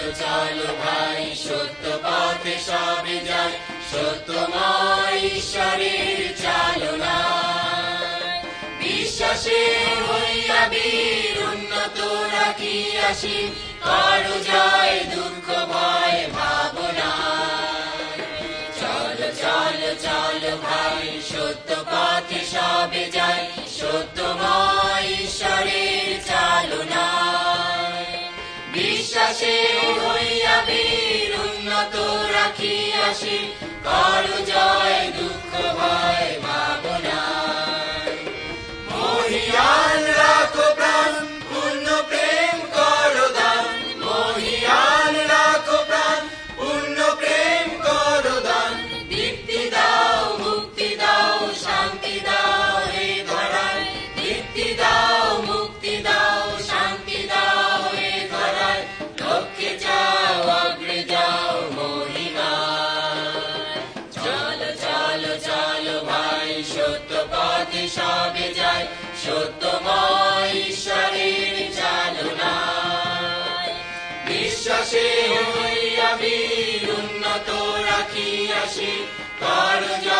চলো ভাই সত্য পথে সবে যাই, সত্যময় ঈশ্বরের চালনা। বিশ্বাসে হইয়া বীর উন্নত রাখি আসি, করো জয় দুঃখ ভয় ভাবনা। চলো চলো চলো ভাই সত্য পথে সবে যাই, সত্যময় ঈশ্বরের চালনা। বিশ্বাসে হইয়া বীর উন্নত রাখি আসি, করো জয় দুঃখ ভয় ভাবনা। মহিয়ান রাখো প্রাণ পূর্ণ প্রেম করো দান, মহিয়ান রাখো প্রাণ পূর্ণ প্রেম করো দান। দীপ্তি দাও মুক্তি দাও শান্তি দাও হে ধরায়, দীপ্তি দাও মুক্তি দাও শান্তি দাও হে ধরায়। লক্ষ্যে যাও অগ্রে যাও মহিমা। চলো চলো চলো ভাই সত্য পথে সবে যাই, সত্যময় ঈশ্বরের চালনা। বিশ্বাসে হইয়া বীর উন্নত রাখি আসি, করো জয়